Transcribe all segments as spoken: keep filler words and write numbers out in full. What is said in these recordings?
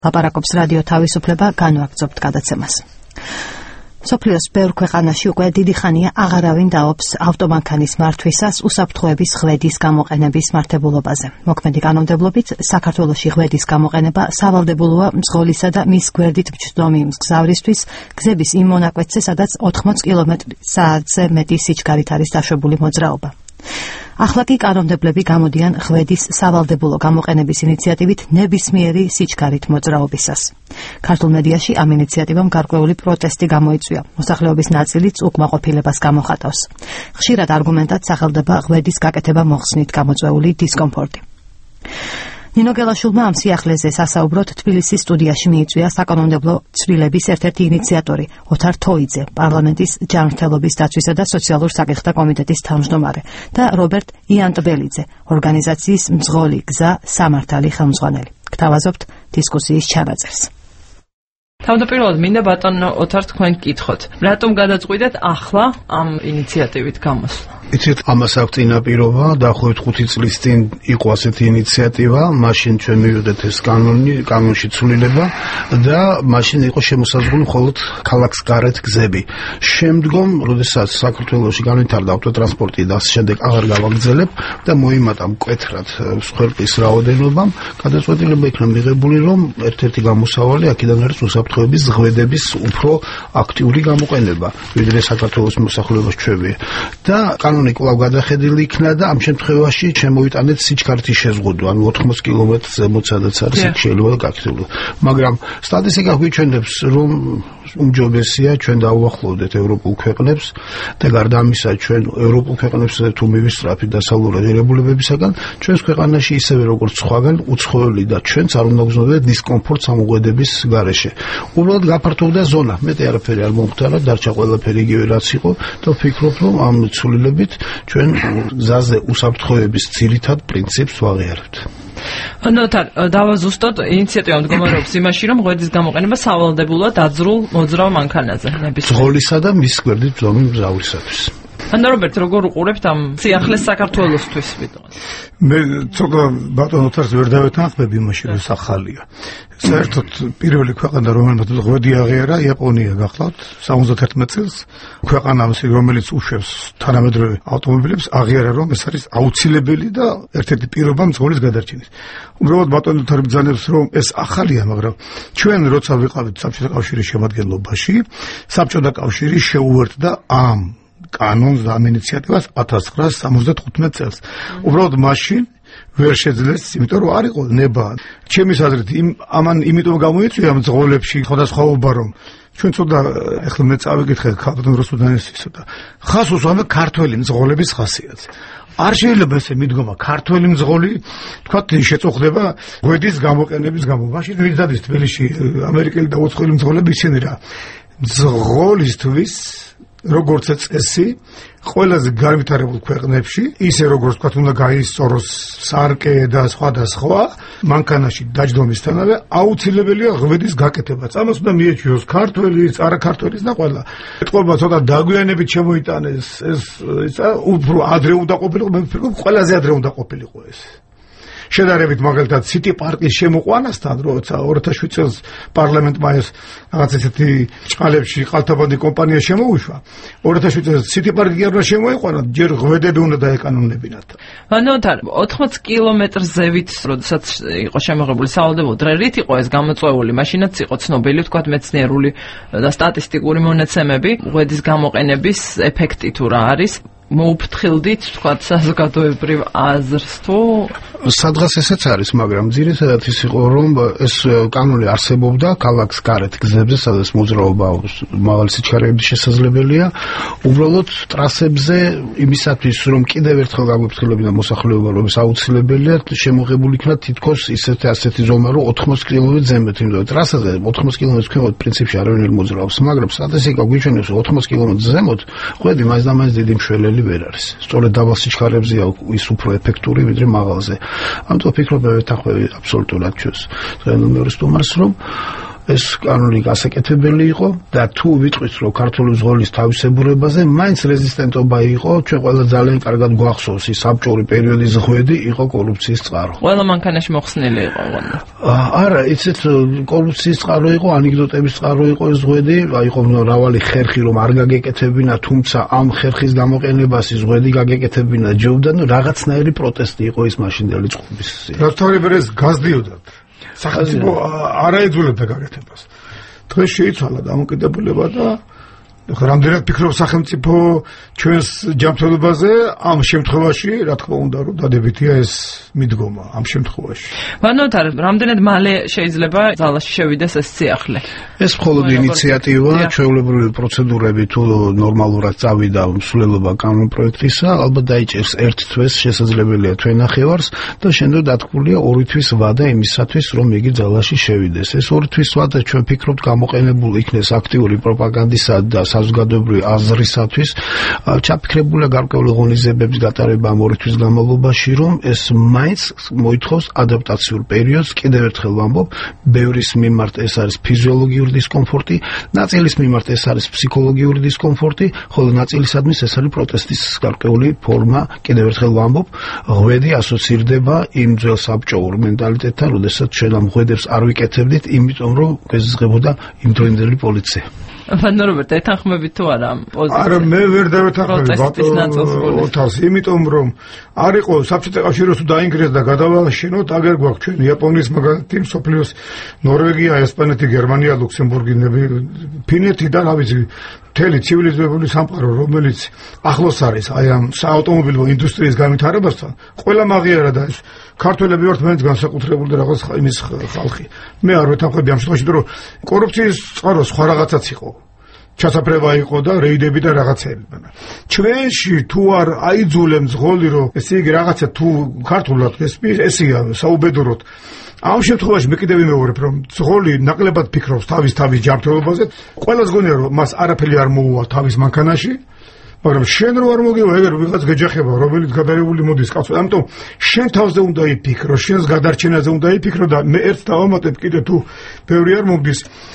ლაპარაკობს რადიო თავისუფლება, განვაგრძობთ გადაცემას. სოფლიოს ბევრ ქვეყანაში უკვე დიდი ხანია აღარავინ დაობს ავტომანქანის მართვისას უსაფრთხოების ღვედის გამოყენების მართებულობაზე. მოქმედი კანონმდებლობით საქართველოში ღვედის გამოყენება სავალდებულოა მძღოლისა და მის გვერდით მჯდომი მგზავრისთვის გზების იმ მონაკვეთზე, სადაც ოთხმოც კილომეტრი საათზე მეტი სიჩქარით არის დაშვებული მოძრაობა. ახლა კი კანონმდებლები გამოდიან ღვედის სავალდებულო გამოყენების ინიციატივით ნებისმიერი სიჩქარით მოძრაობისას. ქართულ მედიაში ამ ინიციატივამ გარკვეული პროტესტი გამოიწვია. მოსახლეობის ნაწილიც უკმაყოფილებას გამოხატავს. ხშირად არგუმენტად სახელდება ღვედის გაკეთება მოხსნით გამოწვეული დისკომფორტი. ნინო გელაშვილმა ამ სიახლეზე სასაუბროდ თბილისის სტუდიაში მიიწვია საკანონმდებლო ცვლილების ერთ-ერთი ინიციატორი ოთარ თოიძე, პარლამენტის ჯანმრთელობის დაცვისა და სოციალურ საკითხთა კომიტეტის თავმჯდომარე და რობერტ იანტბელიძე, ორგანიზაციის მძღოლი გზა სამართალი ხელმძღვანელი. გთავაზობთ დისკუსიის ჩანაწერს. თავდაპირველად მინდა ბატონო ოთარ თქვენ გკითხოთ, რატომ გადაწყვიტეთ ახლა ამ ინიციატივით გამოსვლა? იცით, ამას აქვს წინაპირობა, დაახლოებით ხუთი წლის წინ იყო ასეთი ინიციატივა, მაშინ ჩვენ მივიღეთ ეს კანონი, კანონში ცვლილება და მაშინ იყო შემოსაზღვრული მხოლოდ ქალაქს გარეთ გზები. შემდგომ, როდესაც საქართველოში განვითარდა ავტოტრანსპორტი და ასე შემდეგ აღარ გავაგრძელებ და მოიმატა მკვეთრად მსხვერპლის რაოდენობამ, გადაწყვეტილება იქნა მიღებული, რომ ერთ-ერთი გამოსავალი აქედან არის უსაფრთხოების ღვედების უფრო აქტიური გამოყენება, ვიდრე საქართველოს მოსახლეობას ჩვევია. და კანონი კვლავ გადახედილი იქნა და ამ შემთხვევაში შემოვიტანეთ სიჩქარითი შეზღუდვა, ანუ ოთხმოც კილომეტრს ზემოთ სადაც არის იქ შეიძლება გაკეთდეს. მაგრამ სტატისტიკა გვიჩვენებს, რომ უმჯობესია ჩვენ დავუახლოვდეთ ევროპულ ქვეყნებს და გარდა ამისა ჩვენ ევროპულ ქვეყნებსა თუ მივისწრაფით დასავლური ღირებულებებისაგან, ჩვენს ქვეყანაში ისევე როგორც სხვაგან უცხოელი და ჩვენც არ უნდა გრძნობდეთ დისკომფორტს ამ უღედების გარეშე. უბრალოდ გაფართოვდა ზონა, მეტი არაფერი არ მომხდარა, დარჩა ყველაფერი იგივე რაც იყო და ვფიქრობ, რომ ამ ცვლილებით ჩვენ გზაზე უსაფრთხოების ძირითად პრინციპს ვაღიარებთ. ანუ დავაზუსტოთ, ინიციატივა მდგომარეობს იმაში, რომ ღვედის გამოყენება სავალდებულოა დაძრულ მოძრავ მანქანაზე. მძღოლისა და მის გვერდით მძდომი მგზავრისათვის. ანუ რობერტ, როგორ უყურებთ ამ სიახლეს საქართველოსთვის ვიტყვით? მე ცოტა ბატონ ოთარს ვერ დავეთანხმები იმაში, რომ ახალია. საერთოდ პირველი ქვეყანა, რომელმაც ღვედი აღიარა, იაპონია გახლავთ სამოცდაერთმეტ წელს. ქვეყანა, რომელიც უშვებს თანამედროვე ავტომობილებს, აღიარა, რომ ეს არის აუცილებელი და ერთ-ერთი პირობა მძღოლის გადარჩენის. უბრალოდ ბატონ ოთარი ბრძანებს, რომ ეს ახალია, მაგრამ ჩვენ როცა ვიყავით საბჭოთა კავშირის შემადგენლობაში, საბჭოთა კავშირი შეუერთდა ამ კანონს და ამ ინიციატივას ათას ცხრაასი სამოცდათხუთმეტ წელს. უბრალოდ მაშინ ვერ შეძლეს, იმიტომ რომ არ იყო ნება. ჩემის აზრით, იმ ამან იმიტომ გამოიწვია მძღოლებში სხვადასხვაობა, რომ ჩვენ ცოტა ახლა მე წავიკითხე ქალბატონ რუსუდანესის და ხას უსვამე ქართველი მძღოლების ხასიათს. არ შეიძლება ესე მიდგომა ქართველი მძღოლი, თქვათ, შეწუხდება ღვედის გამოყენების გამო. მაშინ ვინ დადის თბილისში ამერიკელი და უცხოელი მძღოლები ისინი რა. მძღოლისთვის როგორც წესი, ყველაზე განვითარებულ ქვეყნებში, ისე როგორც თქვათ, უნდა გაისწოროს სარკე და სხვა და სხვა, მანქანაში დაჯდომისთანავე აუცილებელია ღვედის გაკეთებაც. ამას უნდა მიეჩვიოს ქართველის, არაქართველის და ყველა. ეთყობა ცოტა დაგვიანებით შემოიტანეს ეს, ისა უფრო ადრე უნდა ყოფილიყო, მე ვფიქრობ, ყველაზე ადრე უნდა ყოფილიყო ეს. შედარებით მაგალითად სიტი პარკის შემოყვანასთან, როცა ორი ათას შვიდ წელს პარლამენტმა ეს რაღაც ესეთი ჭყალებში ყალთაბანდი კომპანია შემოუშვა, ორი ათას შვიდ წელს სიტი პარკი კი არ უნდა შემოეყვანა, ჯერ ღვედები უნდა დაეკანონებინათ. ანუ ოთხმოც კილომეტრ ზევით, როდესაც იყო შემოღებული სავალდებულო დღე, რით იყო ეს გამოწვეული? მაშინაც იყო ცნობილი, თქვათ, მეცნიერული და სტატისტიკური მონაცემები ღვედის გამოყენების ეფექტი თუ რა არის. მოუფრთხილდით, თქვათ, საზოგადოებრივ აზრს თუ სადღაც ესეც არის, მაგრამ ძირითადად ის იყო, რომ ეს კანონი არსებობდა ქალაქს გარეთ გზებზე, სადაც მოძრაობა მაღალი სიჩქარეებით შესაძლებელია. უბრალოდ ტრასებზე იმისათვის, რომ კიდევ ერთხელ გაგვიფრთხილებინა მოსახლეობა, რომ ეს აუცილებელია, შემოღებული იქნა თითქოს ისეთი ასეთი ზომა, რომ ოთხმოც კილომეტრ ზემოთ, იმიტომ ტრასაზე ოთხმოც კილომეტრს ქვემოთ პრინციპში არავინ ვერ მოძრაობს, მაგრამ სტატისტიკა გვიჩვენებს, რომ ოთხმოც კილომეტრ ზემოთ ღვედი მაინც და მაინც დიდი მშველელი ვერ არის. სწორედ დაბალ სიჩქარეებზეა ის უფრო ეფექტური, ვიდრე მაღალზე. ამიტომ ვფიქრობ, მე ვეთანხმები აბსოლუტურად ჩვენს დღევანდელ მეორე სტუმარს, რომ ეს კანონი გასაკეთებელი იყო და თუ ვიტყვით რომ ქართული ზღოლის თავისებურებაზე მაინც რეზისტენტობა იყო, ჩვენ ყველა ძალიან კარგად გვახსოვს ის საბჭოური პერიოდის ზღვედი იყო კორუფციის წყარო. ყველა მანქანაში მოხსნილი იყო გონდა. არა, იცით, კორუფციის წყარო იყო, ანეკდოტების წყარო იყო ეს ზღვედი, იყო მრავალი ხერხი რომ არ გაგეკეთებინა, თუმცა ამ ხერხის გამოყენებას ის ზღვედი გაგეკეთებინა ჯობდა, ну რაღაცნაირი პროტესტი იყო ის მაშინდელი წყობის. რასთავრებერეს გაზდიოდათ. სახელმწიფო არ აეძულებდა გაკეთებას. დღეს შეიცვალა დამოკიდებულება და რამდენად ფიქრობ სახელმწიფო ჩვენს ჯანმრთელობაზე ამ შემთხვევაში, რა თქმა უნდა, რომ დადებითია ეს მიდგომა ამ შემთხვევაში. ვანოთარ, რამდენად მალე შეიძლება ძალაში შევიდეს ეს სიახლე? ეს მხოლოდ ინიციატივა, ჩვეულებრივი პროცედურები თუ ნორმალურად წავიდა მსვლელობა კანონპროექტისა, ალბათ დაიჭერს ერთ თვეს, შესაძლებელია თვე ნახევარს და შემდეგ დათქმულია ორი თვის ვადა იმისათვის, რომ იგი ძალაში შევიდეს. ეს ორი თვის ვადა ჩვენ ფიქრობთ გამოყენებულ იქნეს აქტიური პროპაგანდისა და საზოგადოებრივი აზრისათვის, ჩაფიქრებულია გარკვეული ღონისძიებების გატარება ამ ორი თვის განმავლობაში, რომ ეს მაინც მოითხოვს ადაპტაციურ პერიოდს. კიდევ ერთხელ ვამბობ, ბევრის მიმართ ეს არის ფიზიოლოგიური დისკომფორტი, ნაწილის მიმართ ეს არის ფსიქოლოგიური დისკომფორტი, ხოლო ნაწილისადმი ეს არის პროტესტის გარკვეული ფორმა. კიდევ ერთხელ ვამბობ, ღვედი ასოცირდება იმ ძველ საბჭოურ მენტალიტეტთან, როდესაც ჩვენ ამ ღვედებს არ ვიკეთებდით, იმიტომ რომ გვეზღებოდა იმდროინდელი პოლიცია. ბატონო რობერტ, ეთანხმებით თუ არა ამ პოზიციას? არა, მე ვერ დავეთანხმები ბატონო თავს, იმიტომ რომ არ იყო საბჭოთა კავშირს თუ დაინგრეს და გადავაშენოთ, აგერ გვაქვს ჩვენ იაპონიის მაგალითი, მსოფლიოს ნორვეგია, ესპანეთი, გერმანია, ლუქსემბურგი, ფინეთი და რა ვიცი, მთელი ცივილიზებული სამყარო, რომელიც ახლოს არის აი ამ საავტომობილო ინდუსტრიის განვითარებასთან, ყველა მაღიარა და ეს ქართველები ვართ მეც განსაკუთრებული და რაღაც იმის ხალხი. მე არ ვეთანხმები ამ შემთხვევაში, რომ კორუფციის წყარო სხვა რაღაცაც იყო. ჩასაფრება იყო და რეიდები და რაღაცები. ჩვენში თუ არ აიძულებს ზღოლი, რომ ესე იგი რაღაცა თუ ქართულად ეს ესია საუბედუროთ. ამ შემთხვევაში მე კიდევ ვიმეორებ, რომ ზღოლი ნაკლებად ფიქრობს თავის თავის ჯანმრთელობაზე, ყველას გონია რომ მას არაფერი არ მოუვა თავის მანქანაში, მაგრამ შენ რო არ მოგივა, ეგერ ვიღაც გეჯახება, რომელიც გადარეული მოდის კაცო. ამიტომ შენ თავზე უნდა იფიქრო, შენს გადარჩენაზე უნდა იფიქრო და მე ერთ დავამატებ კიდე თუ ბევრი არ მომდის.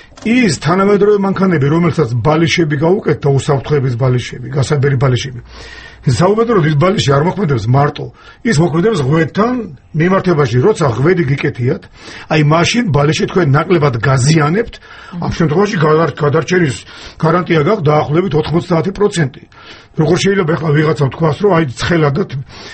ის თანამედროვე მანქანები, რომელსაც ბალიშები გაუკეთდა, უსაფრთხოების ბალიშები, გასაბერი ბალიშები. საუბედუროდ ის ბალიში არ მოქმედებს მარტო, ის მოქმედებს ღვედთან მიმართებაში, როცა ღვედი გიკეთიათ, აი მაშინ ბალიში თქვენ ნაკლებად გაზიანებთ, ამ შემთხვევაში გადარჩენის გარანტია გაქვთ დაახლოებით ოთხმოცდაათი პროცენტი. როგორ შეიძლება ახლა ვიღაცამ თქვას, რომ აი ცხელადად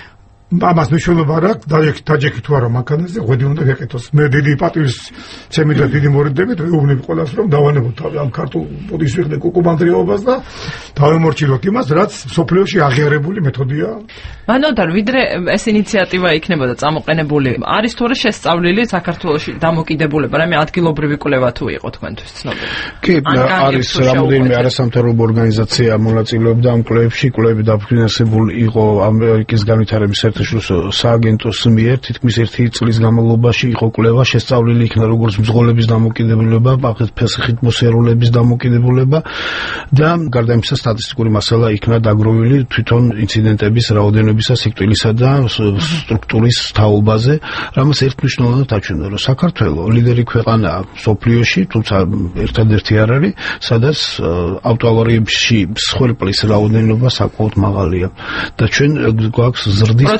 ამას მნიშვნელობა არ აქვს, დაჯექი თუ არა მანქანაზე, ღვედი უნდა გეკეთოს. მე დიდი პატივისცემით და დიდი მორიდებით ვეუბნები ყველას, რომ დავანებოთ თავი ამ ქართულ პოდიშს ვიხდე კუკუბანდრიობას და დავემორჩილოთ იმას, რაც სოფლიოში აღიარებული მეთოდია. მანოთარ, ვიდრე ეს ინიციატივა იქნებოდა წამოყენებული, არის თორე შესწავლილი საქართველოში დამოკიდებულება, რამე ადგილობრივი კვლევა თუ იყო თქვენთვის ცნობილი? კი, არის რამოდენიმე არასამთავრობო ორგანიზაცია მონაწილეობდა ამ კვლევებში, კვლევები დაფინანსებული იყო ამერიკის განვითარების საერთაშორისო სააგენტოს მიერ, თითქმის ერთი წლის განმავლობაში იყო კვლევა, შესწავლილი იქნა როგორც მძღოლების დამოკიდებულება, ფესხით მოსერულების დამოკიდებულება და გარდა ამისა სტატისტიკური მასალა იქნა დაგროვილი თვითონ ინციდენტების რაოდენობისა, სიკვდილისა და სტრუქტურის თაობაზე, რამაც ერთმნიშვნელოვნად აჩვენა, რომ საქართველო ლიდერი ქვეყანაა მსოფლიოში, თუმცა ერთადერთი არ არის, სადაც ავტოავარიებში მსხვერპლის რაოდენობა საკმაოდ მაღალია და ჩვენ გვაქვს ზრდის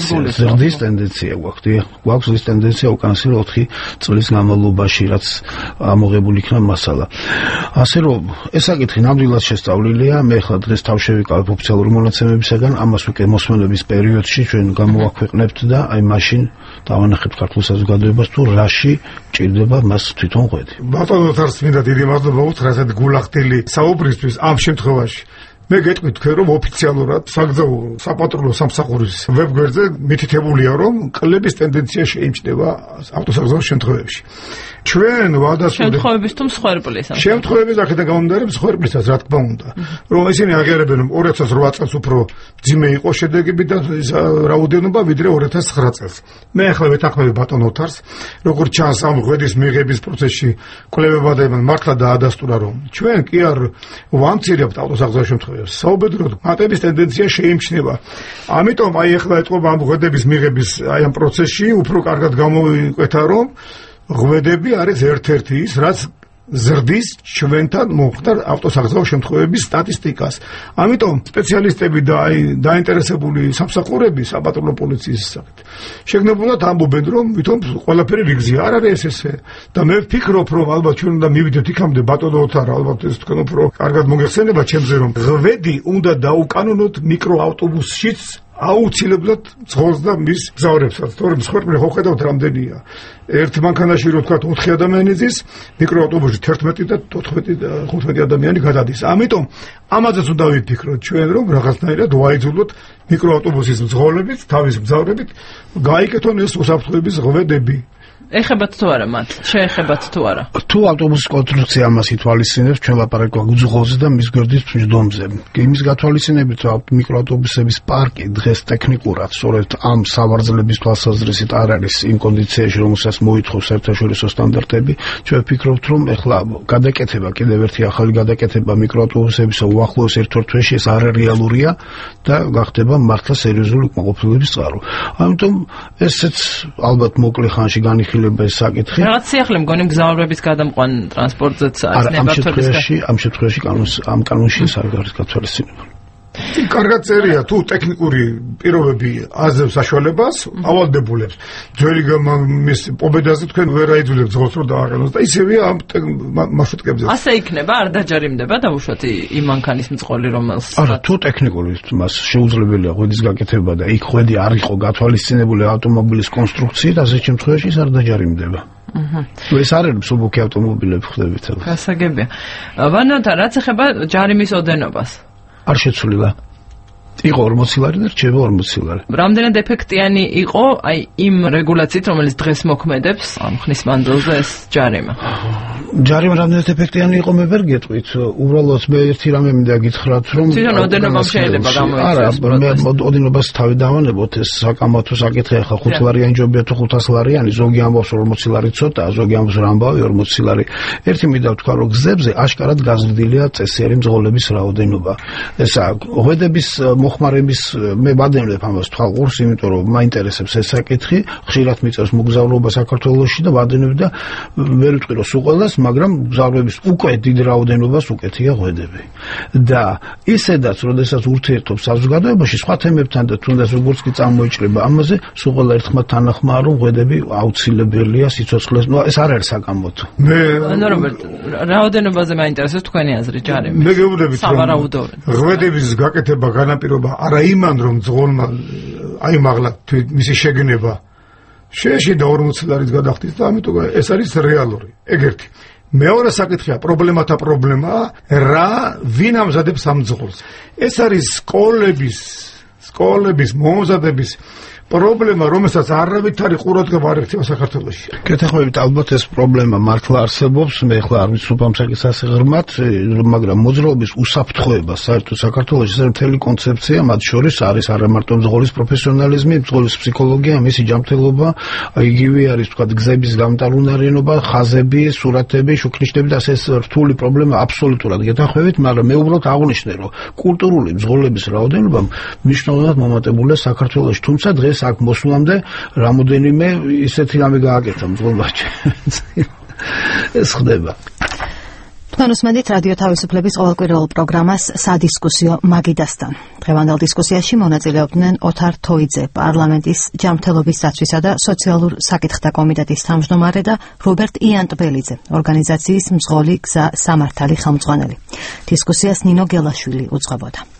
ზრდის ტენდენცია გვაქვს, გვაქვს ზრდის ტენდენცია უკანასკნელი ოთხი წლის განმავლობაში, რაც ამოღებული იქნა მასალა. ასე რომ ეს საკითხი ნამდვილად შესწავლილია, მე ახლა დღეს თავ შევიკავებ ოფიციალური მონაცემებისაგან, ამას უკვე მოსმენების პერიოდში ჩვენ გამოვაქვეყნებთ და აი მაშინ დავანახებთ ქართულ საზოგადოებას თუ რაში ჭირდება მას თვითონ ღვედი. ბატონო თარს მინდა დიდი მადლობა უთხრათ გულახდელი საუბრისთვის ამ შემთხვევაში. მე გეტყვით თქვენ რომ ოფიციალურად საგზაო საპატრულო სამსახურის ვებგვერდზე მითითებულია რომ კლების ტენდენცია შეიმჩნევა ავტოსაგზაოს შემთხვევებში. ჩვენ ვადასტურებთ შემთხვევების თუ მსხვერპლის შემთხვევების აქედან გამომდინარე მსხვერპლისაც რა თქმა უნდა რომ ისინი აღიარებენ რომ ორი ათას რვა წელს უფრო ძიმე იყო შედეგები და რაოდენობა ვიდრე ორი ათას ცხრა წელს. მე ახლა ვეთანხმები ბატონ ოთარს როგორც ჩანს ამ ღვედის მიღების პროცესში კვლევებმა მართლა დაადასტურა რომ ჩვენ კი არ ვამცირებთ ავტოსაგზაოს შემთხვევებს. საუბედუროდ მატების ტენდენცია შეიმჩნევა. ამიტომ აი ახლა ეთყობა ამ ღვედების მიღების აი ამ პროცესში უფრო კარგად გამოვიკვეთა რომ ღვედები არის ერთ-ერთი ის, რაც ზრდის ჩვენთან მომხდარ ავტოსაგზაო შემთხვევების სტატისტიკას. ამიტომ სპეციალისტები და აი დაინტერესებული სამსახურები საპატრულო პოლიციის საკითხ შეგნებულად ამბობენ, რომ ვითომ ყველაფერი რიგზია. არ არის ეს ესე. და მე ვფიქრობ, რომ ალბათ ჩვენ უნდა მივიდეთ იქამდე, ბატონო ოთარ, ალბათ ეს თქვენ უფრო კარგად მოგეხსენება ჩემზე, რომ ღვედი უნდა დაუკანონოთ მიკროავტობუსშიც აუცილებლად ძღოლს და მის მგზავრებსაც, თორემ სხვერპლი ხო ხედავთ რამდენია. ერთ მანქანაში რო თქვა ოთხი ადამიანი ზის, მიკროავტობუსში თერთმეტი და ოთხმეტი და ხუთმეტი ადამიანი გადადის. ამიტომ ამაზეც უნდა ვიფიქროთ ჩვენ, რომ რაღაცნაირად ვაიძულოთ მიკროავტობუსის მძღოლებით, თავის მგზავრებით, გაიკეთონ ეს უსაფრთხოების ღვედები. ეხებათ თუ არა მათ? შეეხებათ თუ არა? თუ ავტობუსის კონსტრუქცია ამას ითვალისწინებს, ჩვენ ლაპარაკობ უძღოლზე და მის გვერდის მჯდომზე. იმის გათვალისწინებით, რომ მიკროავტობუსების პარკი დღეს ტექნიკურად სწორედ ამ სავარძლების თვალსაზრისით არ არის იმ კონდიციაში, რომელსაც მოითხოვს საერთაშორისო სტანდარტები. ჩვენ ვფიქრობთ, რომ ეხლა გადაკეთება, კიდევ ერთი ახალი გადაკეთება მიკროავტობუსებისა უახლოეს ერთ ორ თვეში ეს არარეალურია და გახდება მართლა სერიოზული კმაყოფილების წყარო. ამიტომ ესეც ალბათ მოკლე ხანში განიხილება ეს საკითხი. რაღაც სიახლე მგონი მგზავრების გადამყვან ტრანსპორტზეც არის ნებართვების. ამ შემთხვევაში კანონს ამ კანონში ეს არ არის გათვალისწინებული. კარგად წერია, თუ ტექნიკური პირობები აძლევს საშუალებას, ავალდებულებს. ძველი მის პობედაზე თქვენ ვერ აიძულებთ ძღოლს რომ დააყენოს და ისევია ამ მარშრუტკებზე. ასე იქნება, არ დაჯარიმდება დაუშვათ იმ მანქანის მძღოლი, რომელს არა, თუ ტექნიკური მას შეუძლებელია ღვედის გაკეთება და იქ ღვედი არ იყო გათვალისწინებული ავტომობილის კონსტრუქციით, ასეთ შემთხვევაში ის არ დაჯარიმდება. აჰა. ეს არ არის მსუბუქი ავტომობილები ხდებით. გასაგებია. ვანოთა, რაც ეხება ჯარიმის ოდენობას. არ შეცვლილა. იყო ორმოცი ლარი და რჩება ორმოცი ლარი. რამდენად ეფექტიანი იყო აი იმ რეგულაციით, რომელიც დღეს მოქმედებს ამ ხნის მანძილზე ეს ჯარიმა? ჯარიმა რამდენად ეფექტიანი იყო მე ვერ გეტყვით. უბრალოდ მე ერთი რამე მინდა გითხრათ, რომ თვითონ ოდენობამ შეიძლება გამოიწვიოს. არა, მე ოდენობას თავი დავანებოთ, ეს საკამათო საკითხი ახლა ხუთ ლარიანი ჯობია თუ ხუთას ლარიანი, ზოგი ამბობს ორმოცი ლარი ცოტაა, ზოგი ამბობს რა ამბავი ორმოცი ლარი. ერთი მინდა ვთქვა, რომ გზებზე აშკარად გაზრდილია წესიერი მძღოლების რაოდენობა. ესა ღვედების მოხმარების მე ვადენებ ამას თვალყურს, იმიტომ რომ მაინტერესებს ეს საკითხი, ხშირად მიწევს მოგზაურობა საქართველოში და ვადენებ და ვერ ვიტყვი რომ სულ ყველას, მაგრამ მგზავრების უკვე დიდ რაოდენობას უკეთია ღვედები. და ისედაც, როდესაც ურთიერთობ საზოგადოებაში სხვა თემებთან და თუნდაც როგორც კი წამოიჭრება ამაზე, სულ ყველა ერთხმად თანახმაა, რომ ღვედები აუცილებელია სიცოცხლეს. ნუ ეს არ არის საკამათო. მე ანუ რობერტ, რაოდენობაზე მაინტერესებს თქვენი აზრი ჯარიმის. მე გეუბნებით, რომ ღვედების გაკეთება განაპირობა არა იმან, რომ ძღოლმა აიმაღლა მისი შეგნება შეეში და ორმოცი ლარით გადახდის და ამიტომ ეს არის რეალური. ეგ ერთი. მეორე საკითხია, პრობლემათა პრობლემაა, რა ვინ ამზადებს ამ ძღოლს. ეს არის სკოლების, სკოლების მომზადების პრობლემა, რომელსაც არავითარი ყურადღება არ ექცევა საქართველოში. კეთახმებით, ალბათ ეს პრობლემა მართლა არსებობს, მე ახლა არ ვიცნობ ამ საკითხს ასე ღრმად, მაგრამ მოძრაობის უსაფრთხოება საერთოდ საქართველოში ეს მთელი კონცეფცია, მათ შორის არის არა მარტო მძღოლის პროფესიონალიზმი, მძღოლის ფსიქოლოგია, მისი ჯანმრთელობა, იგივე არის თქვა გზების გამტარუნარიანობა, ხაზები, სურათები, შუქნიშნები და ეს რთული პრობლემა აბსოლუტურად გეთახმებით, მაგრამ მე უბრალოდ აღვნიშნე, რომ კულტურული მძღოლების რაოდენობა მნიშვნელოვნად მომატებულია საქართველოში, თუმცა დღეს აქ მოსვლამდე რამოდენიმე ისეთი რამე გააკეთა მძღოლბაჭი. ეს ხდება. თქვენ უსმენთ რადიო თავისუფლების ყოველკვირეულ პროგრამას სადისკუსიო მაგიდასთან. დღევანდელ დისკუსიაში მონაწილეობდნენ ოთარ თოიძე, პარლამენტის ჯანმრთელობის დაცვისა და სოციალურ საკითხთა კომიტეტის თავმჯდომარე და რობერტ იანტბელიძე, ორგანიზაციის მძღოლი გზა სამართალი ხელმძღვანელი. დისკუსიას ნინო გელაშვილი უძღვებოდა.